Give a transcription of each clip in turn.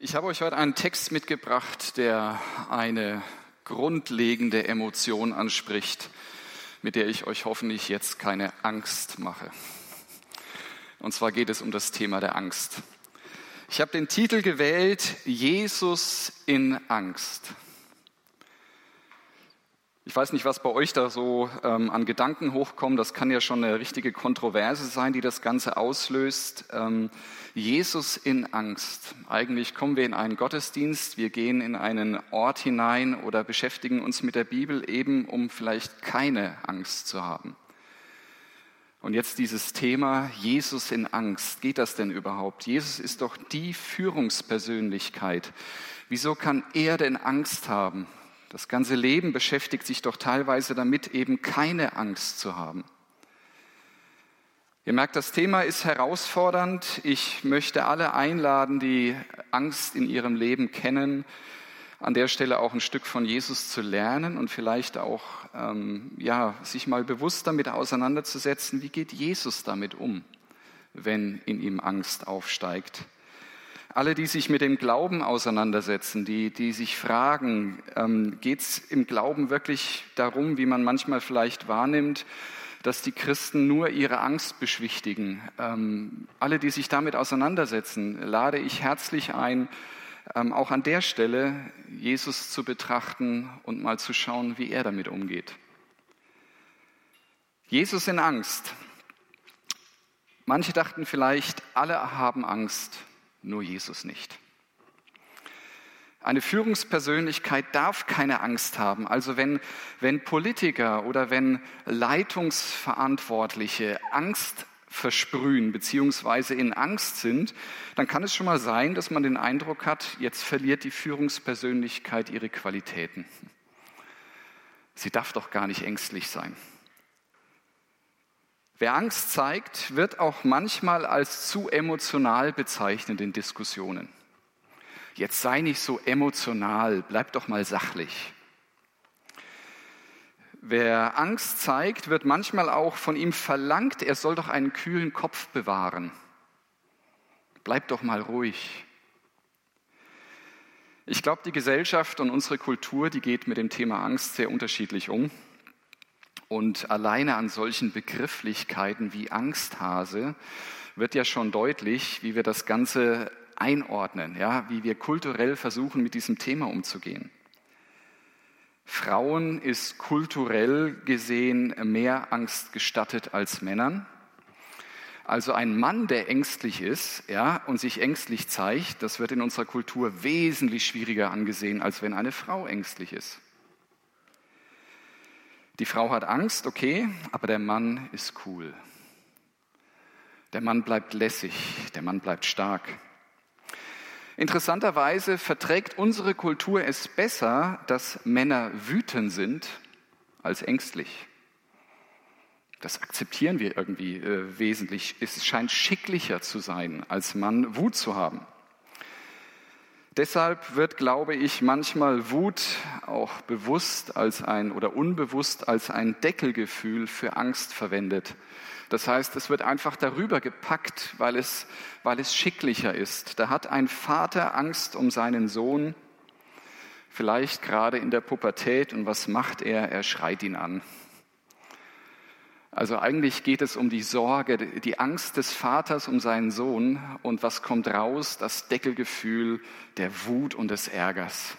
Ich habe euch heute einen Text mitgebracht, der eine grundlegende Emotion anspricht, mit der ich euch hoffentlich jetzt keine Angst mache. Und zwar geht es um das Thema der Angst. Ich habe den Titel gewählt, Jesus in Angst. Ich weiß nicht, was bei euch da so an Gedanken hochkommen. Das kann ja schon eine richtige Kontroverse sein, die das Ganze auslöst. Jesus in Angst. Eigentlich kommen wir in einen Gottesdienst, wir gehen in einen Ort hinein oder beschäftigen uns mit der Bibel eben, um vielleicht keine Angst zu haben. Und jetzt dieses Thema Jesus in Angst. Geht das denn überhaupt? Jesus ist doch die Führungspersönlichkeit. Wieso kann er denn Angst haben? Das ganze Leben beschäftigt sich doch teilweise damit, eben keine Angst zu haben. Ihr merkt, das Thema ist herausfordernd. Ich möchte alle einladen, die Angst in ihrem Leben kennen, an der Stelle auch ein Stück von Jesus zu lernen und vielleicht auch sich mal bewusst damit auseinanderzusetzen, wie geht Jesus damit um, wenn in ihm Angst aufsteigt. Alle, die sich mit dem Glauben auseinandersetzen, die sich fragen, geht es im Glauben wirklich darum, wie man manchmal vielleicht wahrnimmt, dass die Christen nur ihre Angst beschwichtigen. Alle, die sich damit auseinandersetzen, lade ich herzlich ein, auch an der Stelle Jesus zu betrachten und mal zu schauen, wie er damit umgeht. Jesus in Angst. Manche dachten vielleicht, alle haben Angst, nur Jesus nicht. Eine Führungspersönlichkeit darf keine Angst haben. Also wenn Politiker oder wenn Leitungsverantwortliche Angst versprühen beziehungsweise in Angst sind, dann kann es schon mal sein, dass man den Eindruck hat, jetzt verliert die Führungspersönlichkeit ihre Qualitäten. Sie darf doch gar nicht ängstlich sein. Wer Angst zeigt, wird auch manchmal als zu emotional bezeichnet in Diskussionen. Jetzt sei nicht so emotional, bleib doch mal sachlich. Wer Angst zeigt, wird manchmal auch von ihm verlangt, er soll doch einen kühlen Kopf bewahren. Bleib doch mal ruhig. Ich glaube, die Gesellschaft und unsere Kultur, die geht mit dem Thema Angst sehr unterschiedlich um. Und alleine an solchen Begrifflichkeiten wie Angsthase wird ja schon deutlich, wie wir das Ganze einordnen, ja, wie wir kulturell versuchen, mit diesem Thema umzugehen. Frauen ist kulturell gesehen mehr Angst gestattet als Männern. Also ein Mann, der ängstlich ist, ja, und sich ängstlich zeigt, das wird in unserer Kultur wesentlich schwieriger angesehen, als wenn eine Frau ängstlich ist. Die Frau hat Angst, okay, aber der Mann ist cool. Der Mann bleibt lässig, der Mann bleibt stark. Interessanterweise verträgt unsere Kultur es besser, dass Männer wütend sind, als ängstlich. Das akzeptieren wir irgendwie wesentlich. Es scheint schicklicher zu sein, als Mann Wut zu haben. Deshalb wird, glaube ich, manchmal Wut auch bewusst oder unbewusst als ein Deckelgefühl für Angst verwendet. Das heißt, es wird einfach darüber gepackt, weil es schicklicher ist. Da hat ein Vater Angst um seinen Sohn, vielleicht gerade in der Pubertät, und was macht er? Er schreit ihn an. Also eigentlich geht es um die Sorge, die Angst des Vaters um seinen Sohn, und was kommt raus? Das Deckelgefühl der Wut und des Ärgers.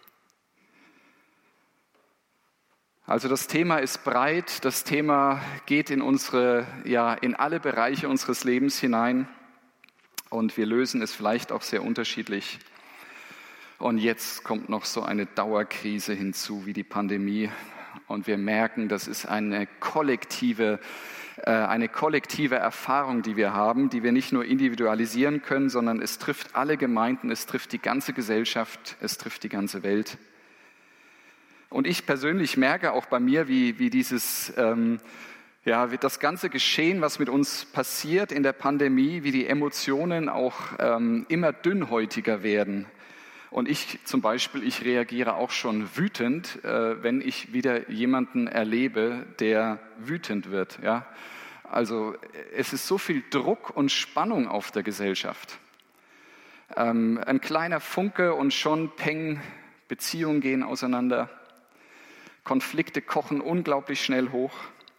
Also das Thema ist breit, das Thema geht in alle Bereiche unseres Lebens hinein, und wir lösen es vielleicht auch sehr unterschiedlich. Und jetzt kommt noch so eine Dauerkrise hinzu wie die Pandemie. Und wir merken, das ist eine kollektive Erfahrung, die wir haben, die wir nicht nur individualisieren können, sondern es trifft alle Gemeinden, es trifft die ganze Gesellschaft, es trifft die ganze Welt. Und ich persönlich merke auch bei mir, wie das ganze Geschehen, was mit uns passiert in der Pandemie, wie die Emotionen auch immer dünnhäutiger werden. Und ich zum Beispiel, ich reagiere auch schon wütend, wenn ich wieder jemanden erlebe, der wütend wird. Ja? Also es ist so viel Druck und Spannung auf der Gesellschaft. Ein kleiner Funke und schon peng, Beziehungen gehen auseinander. Konflikte kochen unglaublich schnell hoch.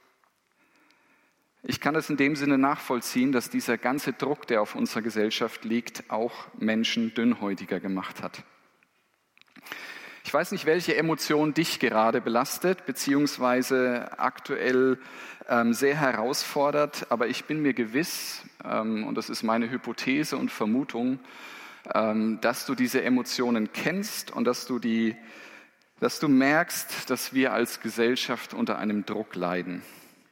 Ich kann es in dem Sinne nachvollziehen, dass dieser ganze Druck, der auf unserer Gesellschaft liegt, auch Menschen dünnhäutiger gemacht hat. Ich weiß nicht, welche Emotion dich gerade belastet, beziehungsweise aktuell sehr herausfordert, aber ich bin mir gewiss, und das ist meine Hypothese und Vermutung, dass du diese Emotionen kennst und dass du merkst, dass wir als Gesellschaft unter einem Druck leiden.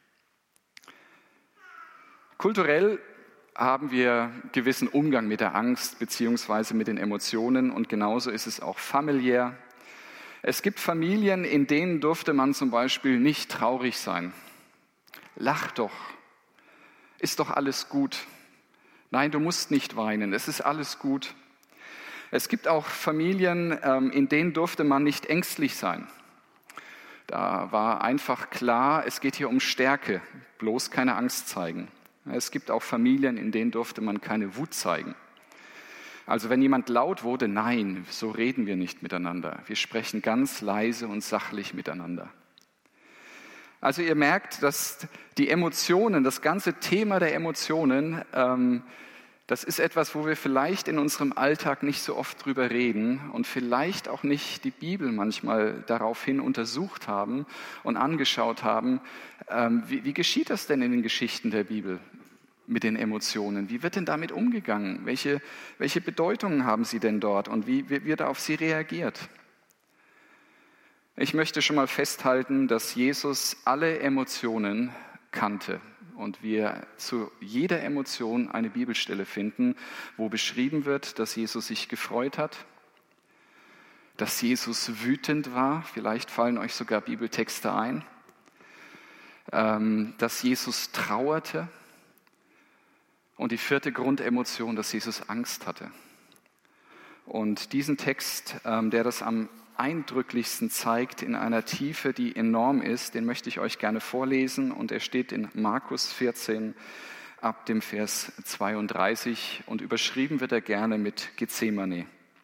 Kulturell haben wir gewissen Umgang mit der Angst beziehungsweise mit den Emotionen und genauso ist es auch familiär. Es gibt Familien, in denen durfte man zum Beispiel nicht traurig sein. Lach doch, ist doch alles gut. Nein, du musst nicht weinen, es ist alles gut. Es gibt auch Familien, in denen durfte man nicht ängstlich sein. Da war einfach klar, es geht hier um Stärke, bloß keine Angst zeigen. Es gibt auch Familien, in denen durfte man keine Wut zeigen. Also wenn jemand laut wurde, nein, so reden wir nicht miteinander. Wir sprechen ganz leise und sachlich miteinander. Also ihr merkt, dass die Emotionen, das ganze Thema der Emotionen, das ist etwas, wo wir vielleicht in unserem Alltag nicht so oft drüber reden und vielleicht auch nicht die Bibel manchmal daraufhin untersucht haben und angeschaut haben. Wie geschieht das denn in den Geschichten der Bibel mit den Emotionen? Wie wird denn damit umgegangen? Welche Bedeutungen haben sie denn dort und wie wird auf sie reagiert? Ich möchte schon mal festhalten, dass Jesus alle Emotionen kannte. Und wir zu jeder Emotion eine Bibelstelle finden, wo beschrieben wird, dass Jesus sich gefreut hat, dass Jesus wütend war, vielleicht fallen euch sogar Bibeltexte ein, dass Jesus trauerte und die vierte Grundemotion, dass Jesus Angst hatte. Und diesen Text, der das am eindrücklichsten zeigt in einer Tiefe, die enorm ist, den möchte ich euch gerne vorlesen und er steht in Markus 14 ab dem Vers 32 und überschrieben wird er gerne mit Gethsemane.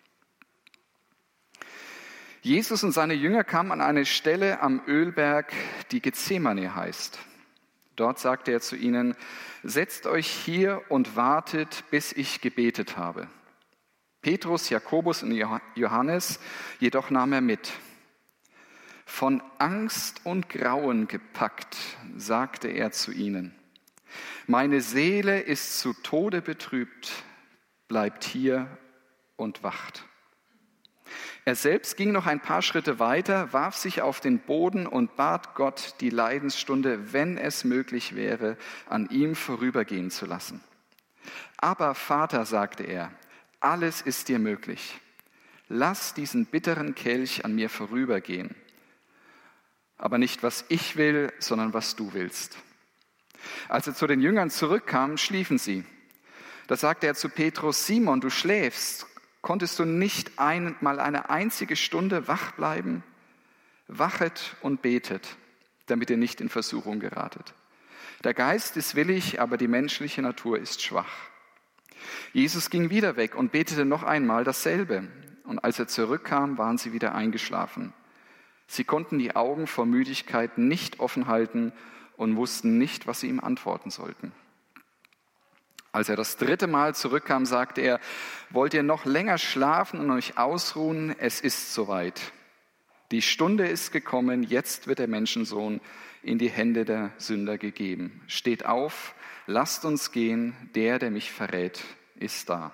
Jesus und seine Jünger kamen an eine Stelle am Ölberg, die Gethsemane heißt. Dort sagte er zu ihnen, setzt euch hier und wartet, bis ich gebetet habe. Petrus, Jakobus und Johannes jedoch nahm er mit. Von Angst und Grauen gepackt, sagte er zu ihnen, meine Seele ist zu Tode betrübt, bleibt hier und wacht. Er selbst ging noch ein paar Schritte weiter, warf sich auf den Boden und bat Gott, die Leidensstunde, wenn es möglich wäre, an ihm vorübergehen zu lassen. Aber Vater, sagte er, alles ist dir möglich. Lass diesen bitteren Kelch an mir vorübergehen. Aber nicht, was ich will, sondern was du willst. Als er zu den Jüngern zurückkam, schliefen sie. Da sagte er zu Petrus, Simon, du schläfst. Konntest du nicht einmal eine einzige Stunde wach bleiben? Wachet und betet, damit ihr nicht in Versuchung geratet. Der Geist ist willig, aber die menschliche Natur ist schwach. Jesus ging wieder weg und betete noch einmal dasselbe. Und als er zurückkam, waren sie wieder eingeschlafen. Sie konnten die Augen vor Müdigkeit nicht offen halten und wussten nicht, was sie ihm antworten sollten. Als er das 3. Mal zurückkam, sagte er, wollt ihr noch länger schlafen und euch ausruhen? Es ist soweit. Die Stunde ist gekommen, jetzt wird der Menschensohn in die Hände der Sünder gegeben. Steht auf, lasst uns gehen, der mich verrät, ist da.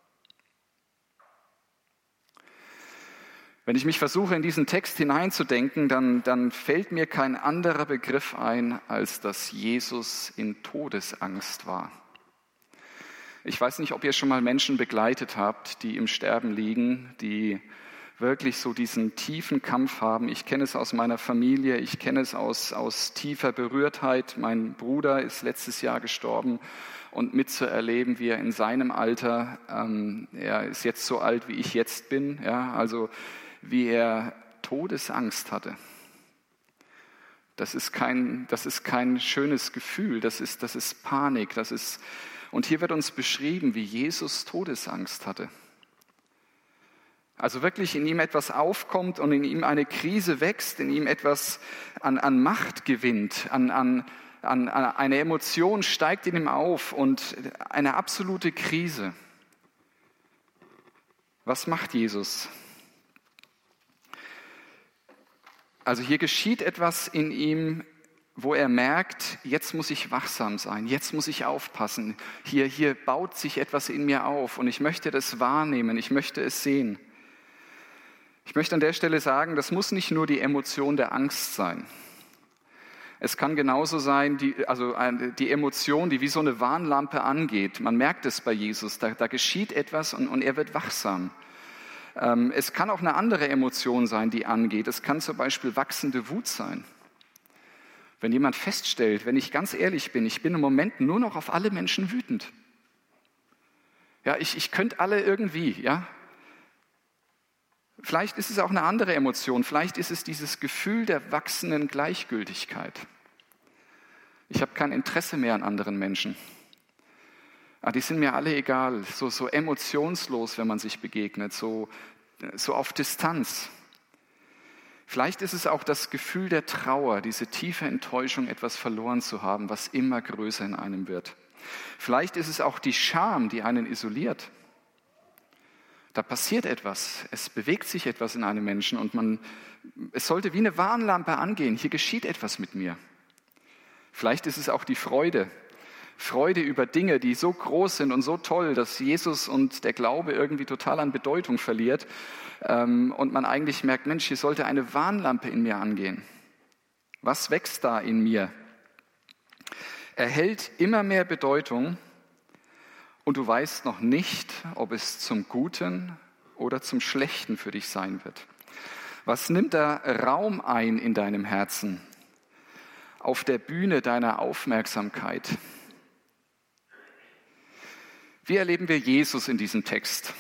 Wenn ich mich versuche, in diesen Text hineinzudenken, dann fällt mir kein anderer Begriff ein, als dass Jesus in Todesangst war. Ich weiß nicht, ob ihr schon mal Menschen begleitet habt, die im Sterben liegen, die wirklich so diesen tiefen Kampf haben. Ich kenne es aus meiner Familie, ich kenne es aus tiefer Berührtheit. Mein Bruder ist letztes Jahr gestorben und mitzuerleben, wie er in seinem Alter, er ist jetzt so alt, wie ich jetzt bin, ja, also wie er Todesangst hatte. Das ist kein schönes Gefühl, das ist Panik, und hier wird uns beschrieben, wie Jesus Todesangst hatte. Also wirklich in ihm etwas aufkommt und in ihm eine Krise wächst, in ihm etwas an Macht gewinnt, an eine Emotion steigt in ihm auf und eine absolute Krise. Was macht Jesus? Also hier geschieht etwas in ihm, wo er merkt, jetzt muss ich wachsam sein, jetzt muss ich aufpassen. Hier baut sich etwas in mir auf und ich möchte das wahrnehmen, ich möchte es sehen. Ich möchte an der Stelle sagen, das muss nicht nur die Emotion der Angst sein. Es kann genauso sein, die Emotion, die wie so eine Warnlampe angeht. Man merkt es bei Jesus, da geschieht etwas und er wird wachsam. Es kann auch eine andere Emotion sein, die angeht. Es kann zum Beispiel wachsende Wut sein. Wenn jemand feststellt, wenn ich ganz ehrlich bin, ich bin im Moment nur noch auf alle Menschen wütend. Ja, ich könnte alle irgendwie, ja. Vielleicht ist es auch eine andere Emotion, vielleicht ist es dieses Gefühl der wachsenden Gleichgültigkeit. Ich habe kein Interesse mehr an anderen Menschen. Die sind mir alle egal, so emotionslos, wenn man sich begegnet, so auf Distanz. Vielleicht ist es auch das Gefühl der Trauer, diese tiefe Enttäuschung, etwas verloren zu haben, was immer größer in einem wird. Vielleicht ist es auch die Scham, die einen isoliert. Da passiert etwas, es bewegt sich etwas in einem Menschen und es sollte wie eine Warnlampe angehen, hier geschieht etwas mit mir. Vielleicht ist es auch die Freude über Dinge, die so groß sind und so toll, dass Jesus und der Glaube irgendwie total an Bedeutung verliert und man eigentlich merkt, Mensch, hier sollte eine Warnlampe in mir angehen. Was wächst da in mir? Erhält immer mehr Bedeutung und du weißt noch nicht, ob es zum Guten oder zum Schlechten für dich sein wird. Was nimmt da Raum ein in deinem Herzen, auf der Bühne deiner Aufmerksamkeit? Wie erleben wir Jesus in diesem Text,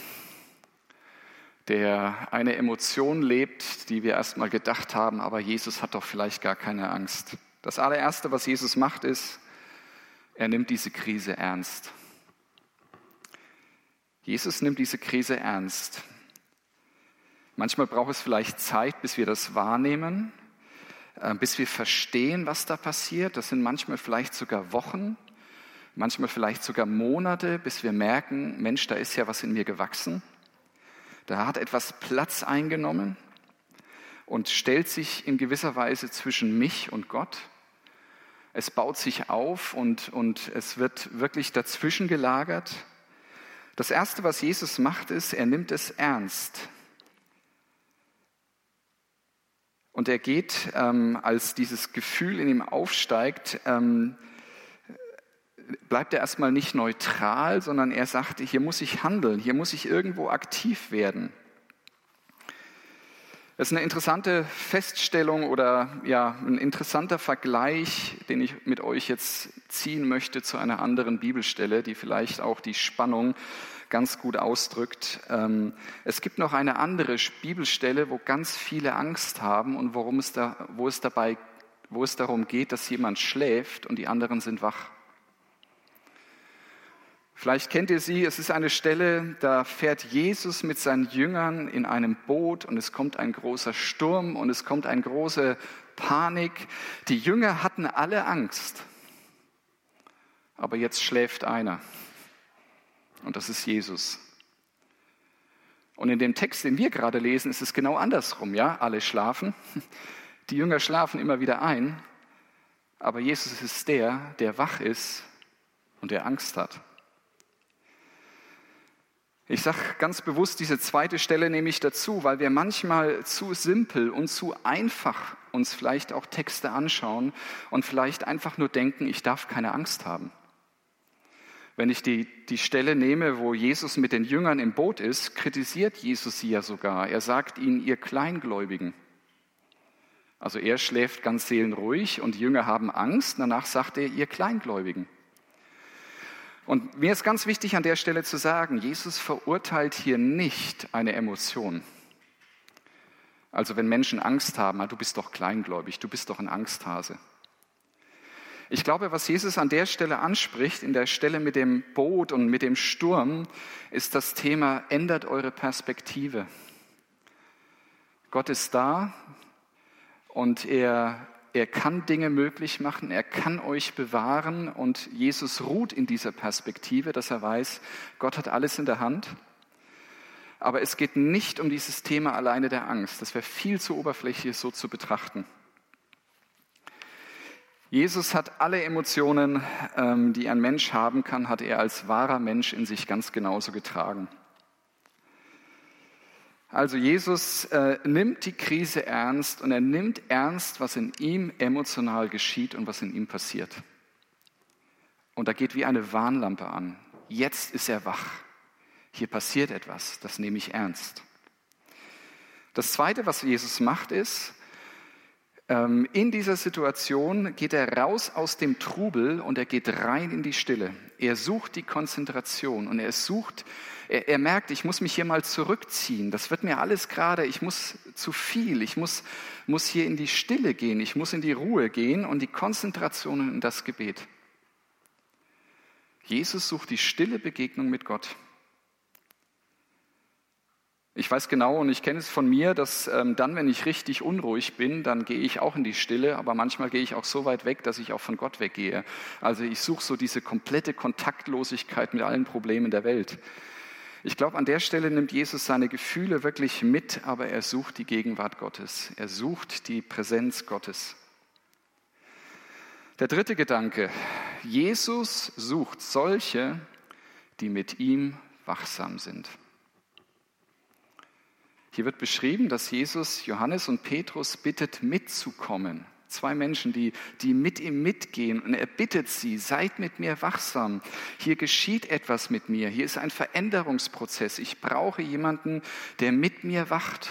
der eine Emotion lebt, die wir erstmal gedacht haben, aber Jesus hat doch vielleicht gar keine Angst. Das allererste, was Jesus macht, ist, er nimmt diese Krise ernst. Jesus nimmt diese Krise ernst. Manchmal braucht es vielleicht Zeit, bis wir das wahrnehmen, bis wir verstehen, was da passiert. Das sind manchmal vielleicht sogar Wochen, manchmal vielleicht sogar Monate, bis wir merken, Mensch, da ist ja was in mir gewachsen. Da hat etwas Platz eingenommen und stellt sich in gewisser Weise zwischen mich und Gott. Es baut sich auf und es wird wirklich dazwischen gelagert. Das Erste, was Jesus macht, ist, er nimmt es ernst. Und er geht, als dieses Gefühl in ihm aufsteigt, bleibt er erstmal nicht neutral, sondern er sagt, hier muss ich handeln, hier muss ich irgendwo aktiv werden. Das ist eine interessante Feststellung oder ja, ein interessanter Vergleich, den ich mit euch jetzt ziehen möchte zu einer anderen Bibelstelle, die vielleicht auch die Spannung ganz gut ausdrückt. Es gibt noch eine andere Bibelstelle, wo ganz viele Angst haben und wo es darum geht, dass jemand schläft und die anderen sind wach. Vielleicht kennt ihr sie, es ist eine Stelle, da fährt Jesus mit seinen Jüngern in einem Boot und es kommt ein großer Sturm und es kommt eine große Panik. Die Jünger hatten alle Angst, aber jetzt schläft einer und das ist Jesus. Und in dem Text, den wir gerade lesen, ist es genau andersrum, ja? Alle schlafen, die Jünger schlafen immer wieder ein, aber Jesus ist der wach ist und der Angst hat. Ich sage ganz bewusst, diese zweite Stelle nehme ich dazu, weil wir manchmal zu simpel und zu einfach uns vielleicht auch Texte anschauen und vielleicht einfach nur denken, ich darf keine Angst haben. Wenn ich die Stelle nehme, wo Jesus mit den Jüngern im Boot ist, kritisiert Jesus sie ja sogar. Er sagt ihnen, ihr Kleingläubigen. Also er schläft ganz seelenruhig und die Jünger haben Angst. Danach sagt er, ihr Kleingläubigen. Und mir ist ganz wichtig an der Stelle zu sagen, Jesus verurteilt hier nicht eine Emotion. Also wenn Menschen Angst haben, du bist doch kleingläubig, du bist doch ein Angsthase. Ich glaube, was Jesus an der Stelle anspricht, in der Stelle mit dem Boot und mit dem Sturm, ist das Thema, ändert eure Perspektive. Gott ist da und er kann Dinge möglich machen, er kann euch bewahren und Jesus ruht in dieser Perspektive, dass er weiß, Gott hat alles in der Hand. Aber es geht nicht um dieses Thema alleine der Angst. Das wäre viel zu oberflächlich, so zu betrachten. Jesus hat alle Emotionen, die ein Mensch haben kann, hat er als wahrer Mensch in sich ganz genauso getragen. Also Jesus nimmt die Krise ernst und er nimmt ernst, was in ihm emotional geschieht und was in ihm passiert. Und da geht wie eine Warnlampe an. Jetzt ist er wach. Hier passiert etwas, das nehme ich ernst. Das Zweite, was Jesus macht, ist, in dieser Situation geht er raus aus dem Trubel und er geht rein in die Stille. Er sucht die Konzentration und er merkt, ich muss mich hier mal zurückziehen. Das wird mir alles gerade, ich muss zu viel, ich muss hier in die Stille gehen, ich muss in die Ruhe gehen und die Konzentration in das Gebet. Jesus sucht die stille Begegnung mit Gott. Ich weiß genau und ich kenne es von mir, dass dann, wenn ich richtig unruhig bin, dann gehe ich auch in die Stille, aber manchmal gehe ich auch so weit weg, dass ich auch von Gott weggehe. Also ich suche so diese komplette Kontaktlosigkeit mit allen Problemen der Welt. Ich glaube, an der Stelle nimmt Jesus seine Gefühle wirklich mit, aber er sucht die Gegenwart Gottes. Er sucht die Präsenz Gottes. Der dritte Gedanke. Jesus sucht solche, die mit ihm wachsam sind. Hier wird beschrieben, dass Jesus Johannes und Petrus bittet, mitzukommen. Zwei Menschen, die mit ihm mitgehen. Und er bittet sie, seid mit mir wachsam. Hier geschieht etwas mit mir. Hier ist ein Veränderungsprozess. Ich brauche jemanden, der mit mir wacht.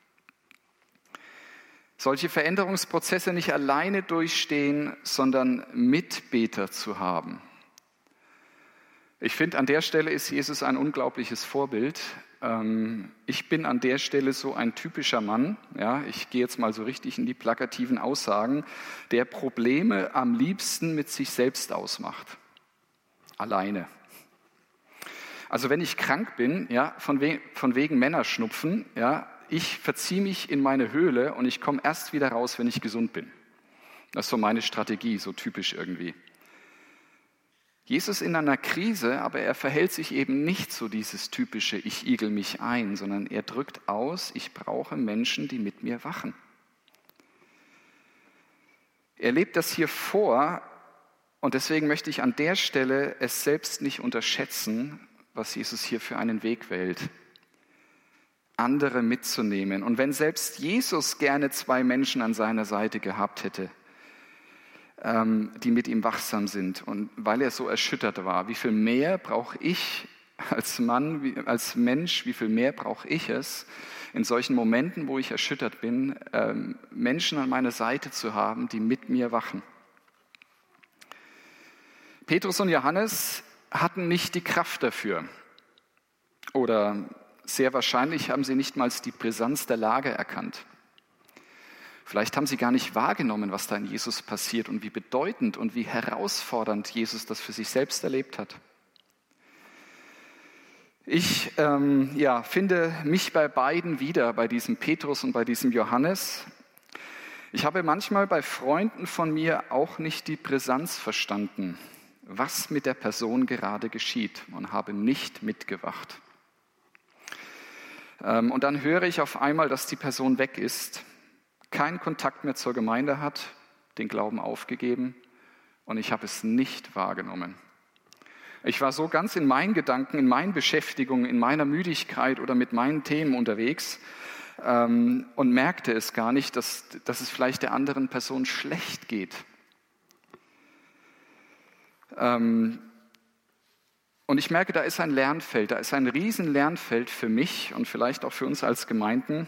Solche Veränderungsprozesse nicht alleine durchstehen, sondern Mitbeter zu haben. Ich finde, an der Stelle ist Jesus ein unglaubliches Vorbild. Ich bin an der Stelle so ein typischer Mann, ja, ich gehe jetzt mal so richtig in die plakativen Aussagen, der Probleme am liebsten mit sich selbst ausmacht. Alleine. Also wenn ich krank bin, ja, von wegen Männerschnupfen, ja, ich verziehe mich in meine Höhle und ich komme erst wieder raus, wenn ich gesund bin. Das ist so meine Strategie, so typisch irgendwie. Jesus in einer Krise, aber er verhält sich eben nicht so dieses typische, ich igel mich ein, sondern er drückt aus, ich brauche Menschen, die mit mir wachen. Er lebt das hier vor und deswegen möchte ich an der Stelle es selbst nicht unterschätzen, was Jesus hier für einen Weg wählt, andere mitzunehmen. Und wenn selbst Jesus gerne zwei Menschen an seiner Seite gehabt hätte, die mit ihm wachsam sind. Und weil er so erschüttert war, wie viel mehr brauche ich als Mann, als Mensch, wie viel mehr brauche ich es, in solchen Momenten, wo ich erschüttert bin, Menschen an meiner Seite zu haben, die mit mir wachen. Petrus und Johannes hatten nicht die Kraft dafür. Oder sehr wahrscheinlich haben sie nicht mal die Brisanz der Lage erkannt. Vielleicht haben sie gar nicht wahrgenommen, was da in Jesus passiert und wie bedeutend und wie herausfordernd Jesus das für sich selbst erlebt hat. Ich finde mich bei beiden wieder, bei diesem Petrus und bei diesem Johannes. Ich habe manchmal bei Freunden von mir auch nicht die Brisanz verstanden, was mit der Person gerade geschieht und habe nicht mitgewacht. Und dann höre ich auf einmal, dass die Person weg ist, keinen Kontakt mehr zur Gemeinde hat, den Glauben aufgegeben und ich habe es nicht wahrgenommen. Ich war so ganz in meinen Gedanken, in meinen Beschäftigungen, in meiner Müdigkeit oder mit meinen Themen unterwegs und merkte es gar nicht, dass es vielleicht der anderen Person schlecht geht. Und ich merke, da ist ein Lernfeld, da ist ein riesen Lernfeld für mich und vielleicht auch für uns als Gemeinden.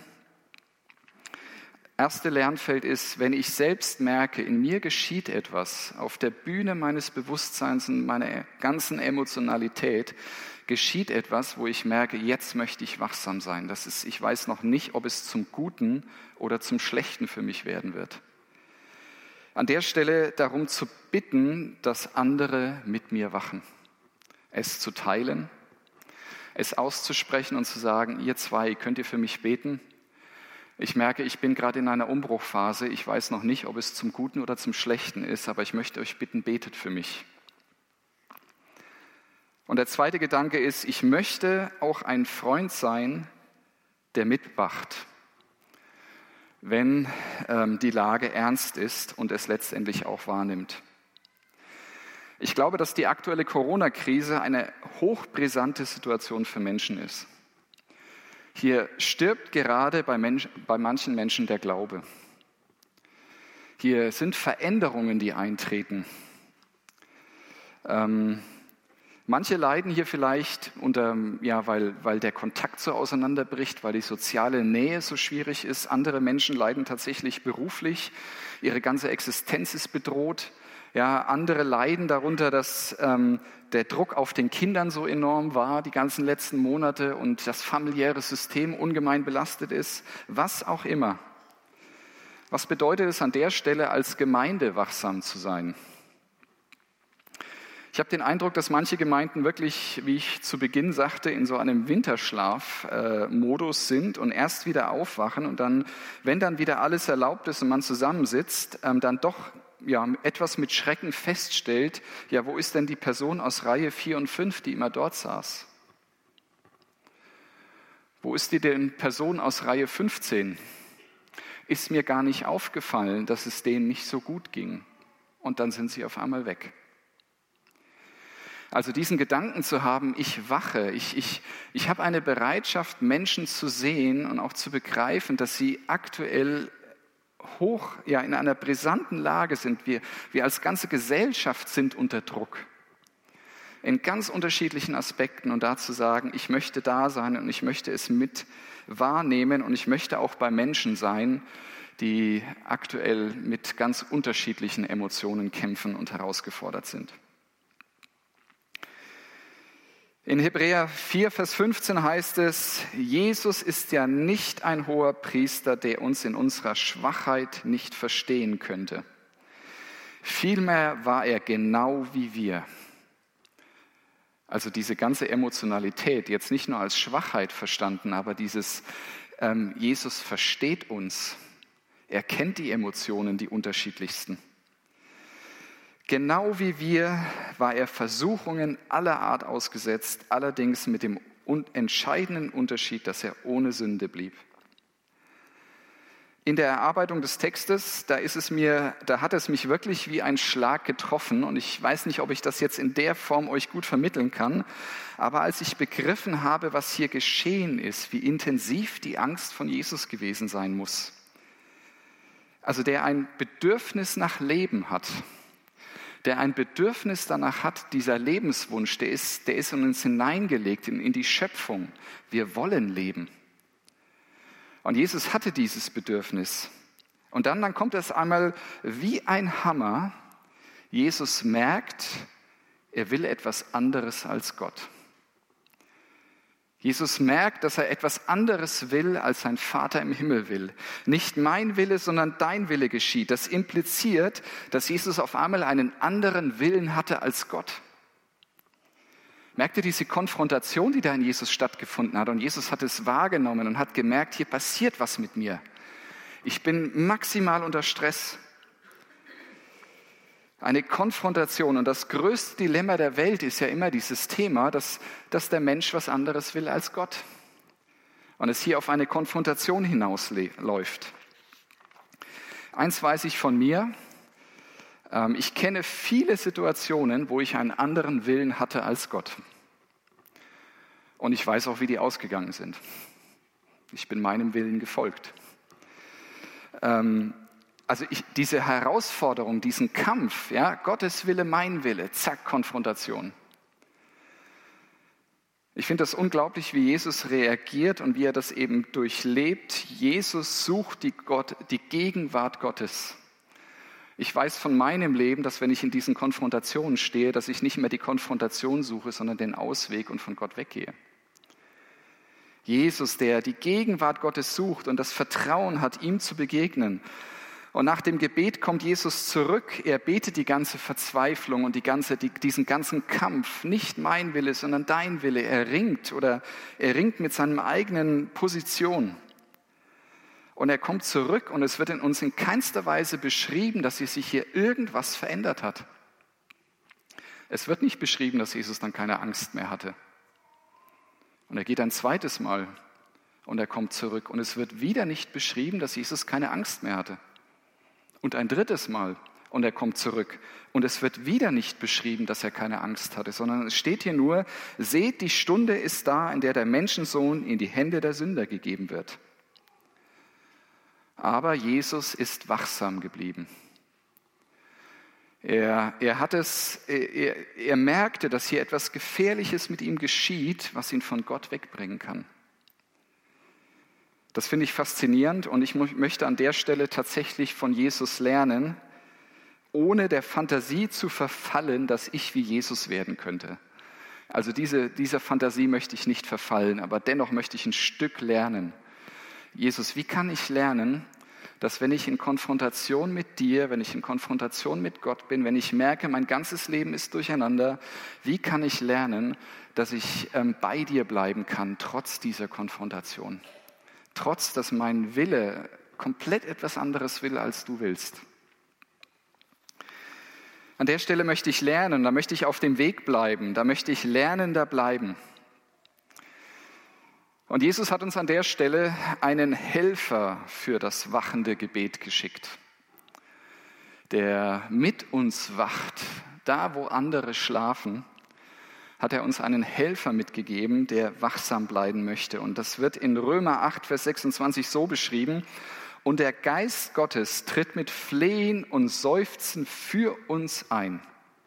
Erste Lernfeld ist, wenn ich selbst merke, in mir geschieht etwas, auf der Bühne meines Bewusstseins und meiner ganzen Emotionalität geschieht etwas, wo ich merke, jetzt möchte ich wachsam sein. Ich weiß noch nicht, ob es zum Guten oder zum Schlechten für mich werden wird. An der Stelle darum zu bitten, dass andere mit mir wachen. Es zu teilen, es auszusprechen und zu sagen, ihr zwei, könnt ihr für mich beten? Ich merke, ich bin gerade in einer Umbruchphase. Ich weiß noch nicht, ob es zum Guten oder zum Schlechten ist, aber ich möchte euch bitten, betet für mich. Und der zweite Gedanke ist, ich möchte auch ein Freund sein, der mitwacht, wenn die Lage ernst ist und es letztendlich auch wahrnimmt. Ich glaube, dass die aktuelle Corona-Krise eine hochbrisante Situation für Menschen ist. Hier stirbt gerade bei manchen Menschen der Glaube. Hier sind Veränderungen, die eintreten. Manche leiden hier vielleicht weil der Kontakt so auseinanderbricht, weil die soziale Nähe so schwierig ist. Andere Menschen leiden tatsächlich beruflich. Ihre ganze Existenz ist bedroht. Ja, andere leiden darunter, dass der Druck auf den Kindern so enorm war, die ganzen letzten Monate, und das familiäre System ungemein belastet ist. Was auch immer. Was bedeutet es an der Stelle, als Gemeinde wachsam zu sein? Ich habe den Eindruck, dass manche Gemeinden wirklich, wie ich zu Beginn sagte, in so einem Winterschlaf-Modus sind und erst wieder aufwachen und dann, wenn dann wieder alles erlaubt ist und man zusammensitzt, dann doch etwas mit Schrecken feststellt, wo ist denn die Person aus Reihe 4 und 5, die immer dort saß? Wo ist die denn Person aus Reihe 15? Ist mir gar nicht aufgefallen, dass es denen nicht so gut ging. Und dann sind sie auf einmal weg. Also diesen Gedanken zu haben, ich wache, ich habe eine Bereitschaft, Menschen zu sehen und auch zu begreifen, dass sie aktuell in einer brisanten Lage sind. Wir als ganze Gesellschaft sind unter Druck. In ganz unterschiedlichen Aspekten, und da zu sagen, ich möchte da sein und ich möchte es mit wahrnehmen und ich möchte auch bei Menschen sein, die aktuell mit ganz unterschiedlichen Emotionen kämpfen und herausgefordert sind. In Hebräer 4, Vers 15 heißt es, Jesus ist ja nicht ein hoher Priester, der uns in unserer Schwachheit nicht verstehen könnte. Vielmehr war er genau wie wir. Also diese ganze Emotionalität, jetzt nicht nur als Schwachheit verstanden, aber dieses Jesus versteht uns. Er kennt die Emotionen, die unterschiedlichsten. Genau wie wir war er Versuchungen aller Art ausgesetzt, allerdings mit dem entscheidenden Unterschied, dass er ohne Sünde blieb. In der Erarbeitung des Textes, da hat es mich wirklich wie ein Schlag getroffen, und ich weiß nicht, ob ich das jetzt in der Form euch gut vermitteln kann, aber als ich begriffen habe, was hier geschehen ist, wie intensiv die Angst von Jesus gewesen sein muss, also der ein Bedürfnis nach Leben hat, der ein Bedürfnis danach hat, dieser Lebenswunsch, der ist in uns hineingelegt, in die Schöpfung. Wir wollen leben. Und Jesus hatte dieses Bedürfnis. Und dann kommt es einmal wie ein Hammer. Jesus merkt, er will etwas anderes als Gott. Jesus merkt, dass er etwas anderes will, als sein Vater im Himmel will. Nicht mein Wille, sondern dein Wille geschieht. Das impliziert, dass Jesus auf einmal einen anderen Willen hatte als Gott. Merkt ihr diese Konfrontation, die da in Jesus stattgefunden hat? Und Jesus hat es wahrgenommen und hat gemerkt, hier passiert was mit mir. Ich bin maximal unter Stress. Eine Konfrontation, und das größte Dilemma der Welt ist ja immer dieses Thema, dass der Mensch was anderes will als Gott. Und es hier auf eine Konfrontation hinausläuft. Eins weiß ich von mir, ich kenne viele Situationen, wo ich einen anderen Willen hatte als Gott. Und ich weiß auch, wie die ausgegangen sind. Ich bin meinem Willen gefolgt. Diese Herausforderung, diesen Kampf, Gottes Wille, mein Wille, zack, Konfrontation. Ich finde das unglaublich, wie Jesus reagiert und wie er das eben durchlebt. Jesus sucht die Gegenwart Gottes. Ich weiß von meinem Leben, dass wenn ich in diesen Konfrontationen stehe, dass ich nicht mehr die Konfrontation suche, sondern den Ausweg und von Gott weggehe. Jesus, der die Gegenwart Gottes sucht und das Vertrauen hat, ihm zu begegnen. Und nach dem Gebet kommt Jesus zurück. Er betet die ganze Verzweiflung und diesen ganzen Kampf. Nicht mein Wille, sondern dein Wille. Er ringt mit seiner eigenen Position. und er kommt zurück und es wird in uns in keinster Weise beschrieben, dass sich hier irgendwas verändert hat. Es wird nicht beschrieben, dass Jesus dann keine Angst mehr hatte. Und er geht ein zweites Mal und er kommt zurück und es wird wieder nicht beschrieben, dass Jesus keine Angst mehr hatte. Und ein drittes Mal und er kommt zurück und es wird wieder nicht beschrieben, dass er keine Angst hatte, sondern es steht hier nur: Seht, die Stunde ist da, in der der Menschensohn in die Hände der Sünder gegeben wird. Aber Jesus ist wachsam geblieben. Er merkte, dass hier etwas Gefährliches mit ihm geschieht, was ihn von Gott wegbringen kann. Das finde ich faszinierend und ich möchte an der Stelle tatsächlich von Jesus lernen, ohne der Fantasie zu verfallen, dass ich wie Jesus werden könnte. Also dieser Fantasie möchte ich nicht verfallen, aber dennoch möchte ich ein Stück lernen. Jesus, wie kann ich lernen, dass wenn ich in Konfrontation mit dir, wenn ich in Konfrontation mit Gott bin, wenn ich merke, mein ganzes Leben ist durcheinander, wie kann ich lernen, dass ich bei dir bleiben kann, trotz dieser Konfrontation? Trotz, dass mein Wille komplett etwas anderes will, als du willst. An der Stelle möchte ich lernen, da möchte ich auf dem Weg bleiben, da möchte ich lernender bleiben. Und Jesus hat uns an der Stelle einen Helfer für das wachende Gebet geschickt, der mit uns wacht. Da, wo andere schlafen, hat er uns einen Helfer mitgegeben, der wachsam bleiben möchte. Und das wird in Römer 8, Vers 26 so beschrieben: Und der Geist Gottes tritt mit Flehen und Seufzen für uns ein.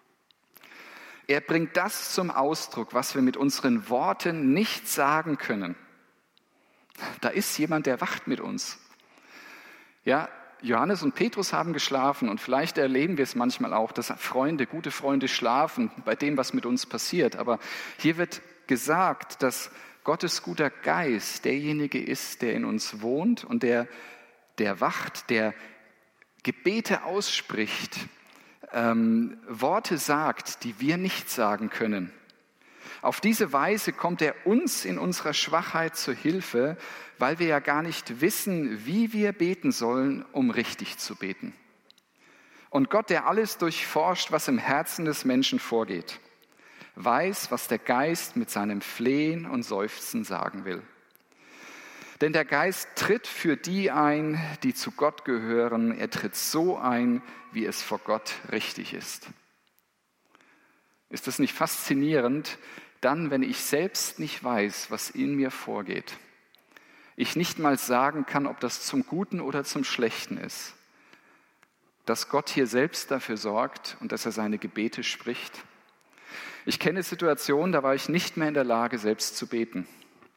Er bringt das zum Ausdruck, was wir mit unseren Worten nicht sagen können. Da ist jemand, der wacht mit uns. Ja, Johannes und Petrus haben geschlafen und vielleicht erleben wir es manchmal auch, dass gute Freunde schlafen bei dem, was mit uns passiert. Aber hier wird gesagt, dass Gottes guter Geist derjenige ist, der in uns wohnt und der wacht, der Gebete ausspricht, Worte sagt, die wir nicht sagen können. Auf diese Weise kommt er uns in unserer Schwachheit zur Hilfe, weil wir ja gar nicht wissen, wie wir beten sollen, um richtig zu beten. Und Gott, der alles durchforscht, was im Herzen des Menschen vorgeht, weiß, was der Geist mit seinem Flehen und Seufzen sagen will. Denn der Geist tritt für die ein, die zu Gott gehören. Er tritt so ein, wie es vor Gott richtig ist. Ist das nicht faszinierend? Dann, wenn ich selbst nicht weiß, was in mir vorgeht, ich nicht mal sagen kann, ob das zum Guten oder zum Schlechten ist, dass Gott hier selbst dafür sorgt und dass er seine Gebete spricht. Ich kenne Situationen, da war ich nicht mehr in der Lage, selbst zu beten.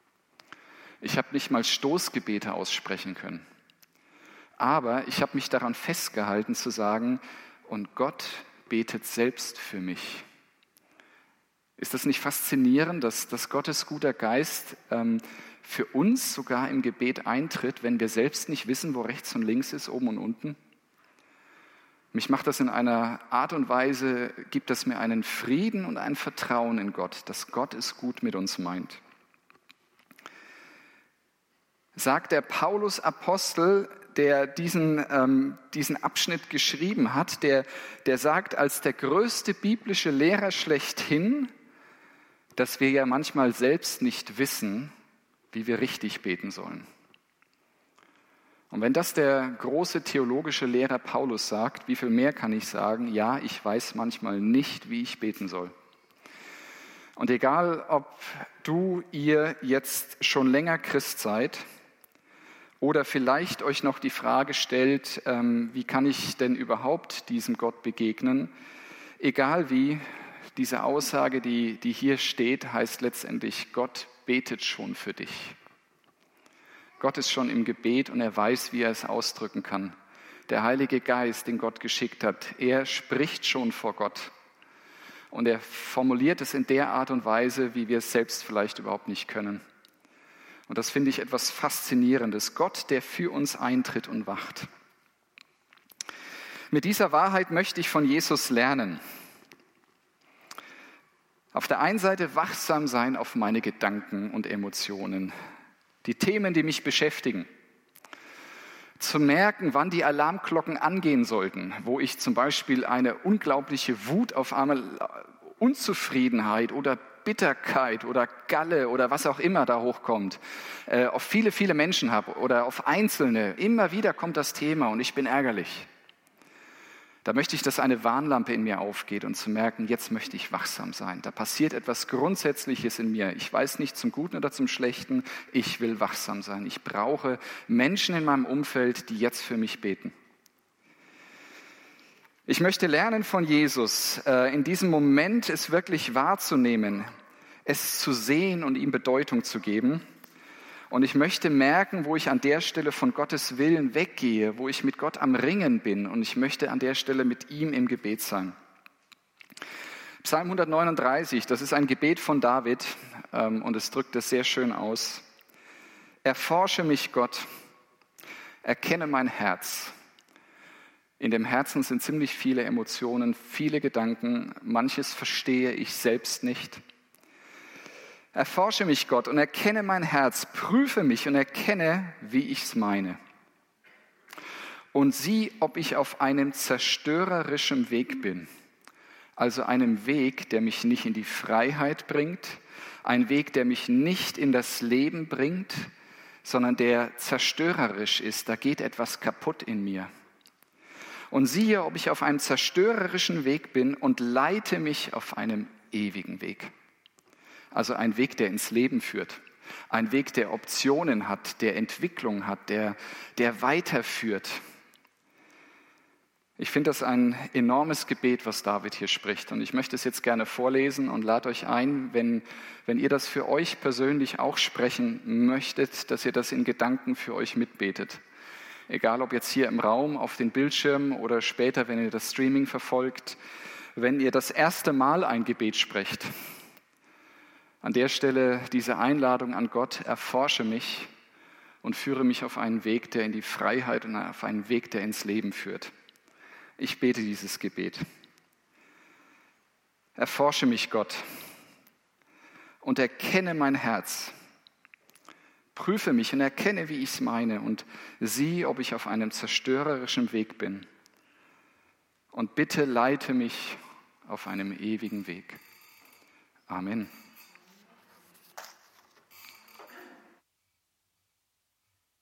Ich habe nicht mal Stoßgebete aussprechen können. Aber ich habe mich daran festgehalten zu sagen, und Gott betet selbst für mich. Ist das nicht faszinierend, dass Gottes guter Geist für uns sogar im Gebet eintritt, wenn wir selbst nicht wissen, wo rechts und links ist, oben und unten? Mich macht das in einer Art und Weise, gibt es mir einen Frieden und ein Vertrauen in Gott, dass Gott es gut mit uns meint. Sagt der Paulus Apostel, der diesen Abschnitt geschrieben hat, der sagt als der größte biblische Lehrer schlechthin, dass wir ja manchmal selbst nicht wissen, wie wir richtig beten sollen. Und wenn das der große theologische Lehrer Paulus sagt, wie viel mehr kann ich sagen? Ja, ich weiß manchmal nicht, wie ich beten soll. Und egal, ob ihr jetzt schon länger Christ seid oder vielleicht euch noch die Frage stellt, wie kann ich denn überhaupt diesem Gott begegnen? Egal wie, diese Aussage, die hier steht, heißt letztendlich, Gott betet schon für dich. Gott ist schon im Gebet und er weiß, wie er es ausdrücken kann. Der Heilige Geist, den Gott geschickt hat, er spricht schon vor Gott. Und er formuliert es in der Art und Weise, wie wir es selbst vielleicht überhaupt nicht können. Und das finde ich etwas Faszinierendes. Gott, der für uns eintritt und wacht. Mit dieser Wahrheit möchte ich von Jesus lernen. Auf der einen Seite wachsam sein auf meine Gedanken und Emotionen, die Themen, die mich beschäftigen. Zu merken, wann die Alarmglocken angehen sollten, wo ich zum Beispiel eine unglaubliche Wut auf einmal, Unzufriedenheit oder Bitterkeit oder Galle oder was auch immer da hochkommt, auf viele, viele Menschen habe oder auf Einzelne. Immer wieder kommt das Thema und ich bin ärgerlich. Da möchte ich, dass eine Warnlampe in mir aufgeht und zu merken, jetzt möchte ich wachsam sein. Da passiert etwas Grundsätzliches in mir. Ich weiß nicht zum Guten oder zum Schlechten. Ich will wachsam sein. Ich brauche Menschen in meinem Umfeld, die jetzt für mich beten. Ich möchte lernen von Jesus, in diesem Moment es wirklich wahrzunehmen, es zu sehen und ihm Bedeutung zu geben. Und ich möchte merken, wo ich an der Stelle von Gottes Willen weggehe, wo ich mit Gott am Ringen bin. Und ich möchte an der Stelle mit ihm im Gebet sein. Psalm 139, das ist ein Gebet von David und es drückt es sehr schön aus. Erforsche mich, Gott, erkenne mein Herz. In dem Herzen sind ziemlich viele Emotionen, viele Gedanken. Manches verstehe ich selbst nicht. Erforsche mich, Gott, und erkenne mein Herz, prüfe mich und erkenne, wie ich's meine. Und sieh, ob ich auf einem zerstörerischen Weg bin, also einem Weg, der mich nicht in die Freiheit bringt, ein Weg, der mich nicht in das Leben bringt, sondern der zerstörerisch ist, da geht etwas kaputt in mir. Und siehe, ob ich auf einem zerstörerischen Weg bin und leite mich auf einem ewigen Weg. Also ein Weg, der ins Leben führt. Ein Weg, der Optionen hat, der Entwicklung hat, der weiterführt. Ich finde das ein enormes Gebet, was David hier spricht. Und ich möchte es jetzt gerne vorlesen und lade euch ein, wenn ihr das für euch persönlich auch sprechen möchtet, dass ihr das in Gedanken für euch mitbetet. Egal ob jetzt hier im Raum, auf den Bildschirmen oder später, wenn ihr das Streaming verfolgt, wenn ihr das erste Mal ein Gebet sprecht. An der Stelle diese Einladung an Gott, erforsche mich und führe mich auf einen Weg, der in die Freiheit und auf einen Weg, der ins Leben führt. Ich bete dieses Gebet. Erforsche mich, Gott, und erkenne mein Herz. Prüfe mich und erkenne, wie ich es meine und sieh, ob ich auf einem zerstörerischen Weg bin. Und bitte leite mich auf einem ewigen Weg. Amen.